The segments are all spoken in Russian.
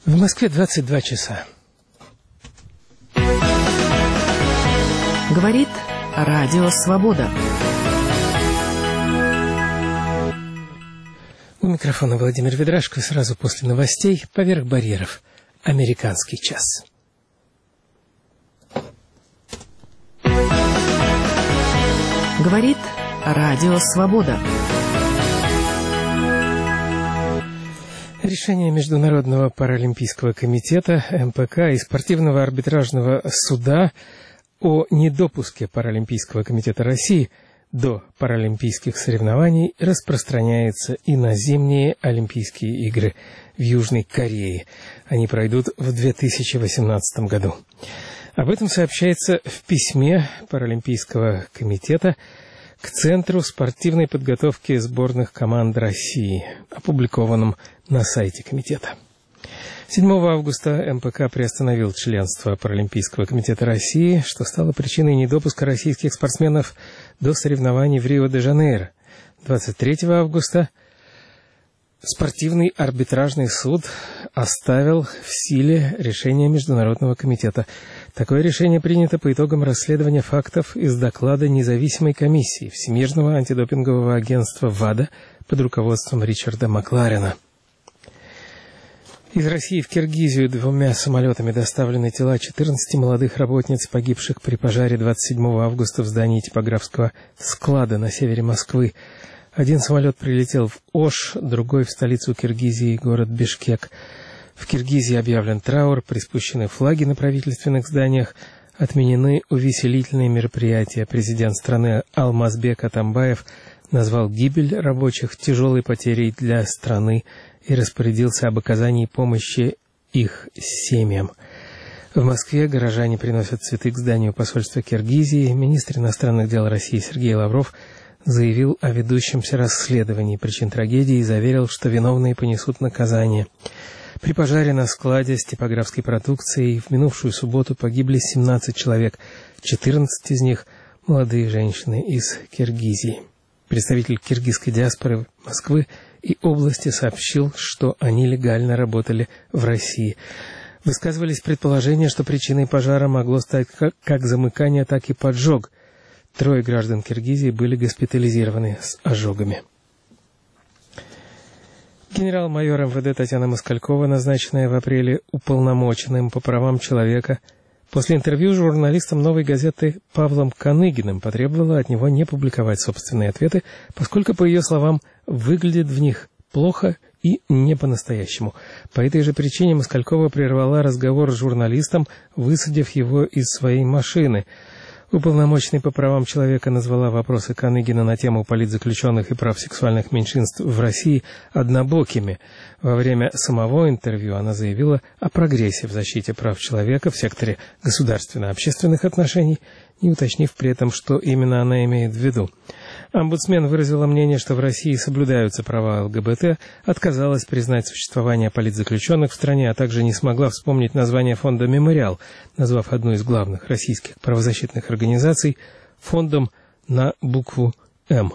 В Москве 22 часа. Говорит Радио Свобода. У микрофона Владимир Ведрашко. Сразу после новостей «Поверх барьеров». Американский час. Говорит Радио Свобода. Решение Международного паралимпийского комитета МПК и спортивного арбитражного суда о недопуске Паралимпийского комитета России до паралимпийских соревнований распространяется и на зимние Олимпийские игры в Южной Корее. Они пройдут в 2018 году. Об этом сообщается в письме Паралимпийского комитета к Центру спортивной подготовки сборных команд России, опубликованном на сайте комитета. 7 августа МПК приостановил членство Паралимпийского комитета России, что стало причиной недопуска российских спортсменов до соревнований в Рио-де-Жанейро. 23 августа спортивный арбитражный суд оставил в силе решение Международного комитета. Такое решение принято по итогам расследования фактов из доклада независимой комиссии Всемирного антидопингового агентства ВАДА под руководством Ричарда Макларена. Из России в Киргизию 2 самолетами доставлены тела 14 молодых работниц, погибших при пожаре 27 августа в здании типографского склада на севере Москвы. Один самолет прилетел в Ош, другой в столицу Киргизии, город Бишкек. В Киргизии объявлен траур, приспущены флаги на правительственных зданиях, отменены увеселительные мероприятия. Президент страны Алмазбек Атамбаев назвал гибель рабочих тяжелой потерей для страны и распорядился об оказании помощи их семьям. В Москве горожане приносят цветы к зданию посольства Киргизии. Министр иностранных дел России Сергей Лавров заявил о ведущемся расследовании причин трагедии и заверил, что виновные понесут наказание. При пожаре на складе с типографской продукцией в минувшую субботу погибли 17 человек, 14 из них – молодые женщины из Киргизии. Представитель киргизской диаспоры Москвы и области сообщил, что они легально работали в России. Высказывались предположения, что причиной пожара могло стать как замыкание, так и поджог. 3 граждан Киргизии были госпитализированы с ожогами. Генерал-майор МВД Татьяна Москалькова, назначенная в апреле уполномоченным по правам человека, после интервью с журналистом «Новой газеты» Павлом Каныгиным потребовала от него не публиковать собственные ответы, поскольку, по ее словам, выглядит в них плохо и не по-настоящему. По этой же причине Москалькова прервала разговор с журналистом, высадив его из своей машины. Уполномоченный по правам человека назвала вопросы Каныгина на тему политзаключенных и прав сексуальных меньшинств в России однобокими. Во время самого интервью она заявила о прогрессе в защите прав человека в секторе государственно-общественных отношений, не уточнив при этом, что именно она имеет в виду. Омбудсмен выразила мнение, что в России соблюдаются права ЛГБТ, отказалась признать существование политзаключенных в стране, а также не смогла вспомнить название фонда «Мемориал», назвав одну из главных российских правозащитных организаций фондом на букву «М».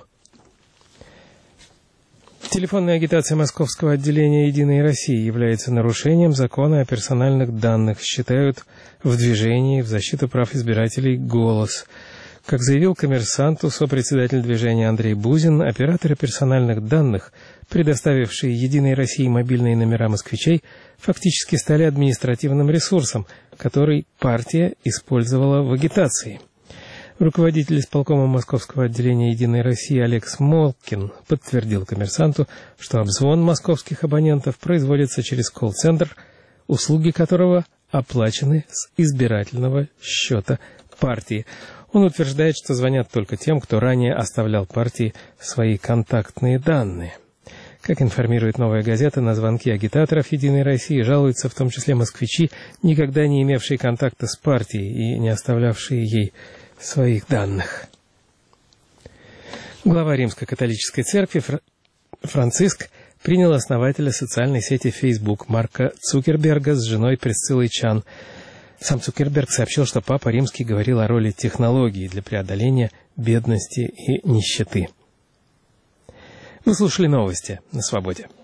Телефонная агитация Московского отделения «Единой России» является нарушением закона о персональных данных, считают в движении в защиту прав избирателей «Голос». Как заявил «Коммерсанту» сопредседатель движения Андрей Бузин, операторы персональных данных, предоставившие «Единой России» мобильные номера москвичей, фактически стали административным ресурсом, который партия использовала в агитации. Руководитель исполкома Московского отделения «Единой России» Олег Смолкин подтвердил «Коммерсанту», что обзвон московских абонентов производится через колл-центр, услуги которого оплачены с избирательного счета партии. Он утверждает, что звонят только тем, кто ранее оставлял партии свои контактные данные. Как информирует «Новая газета», на звонки агитаторов «Единой России» жалуются в том числе москвичи, никогда не имевшие контакта с партией и не оставлявшие ей своих данных. Глава Римско-католической церкви Франциск принял основателя социальной сети Facebook Марка Цукерберга с женой Присциллой Чан. Сам Цукерберг сообщил, что Папа Римский говорил о роли технологий для преодоления бедности и нищеты. Вы слушали новости на Свободе.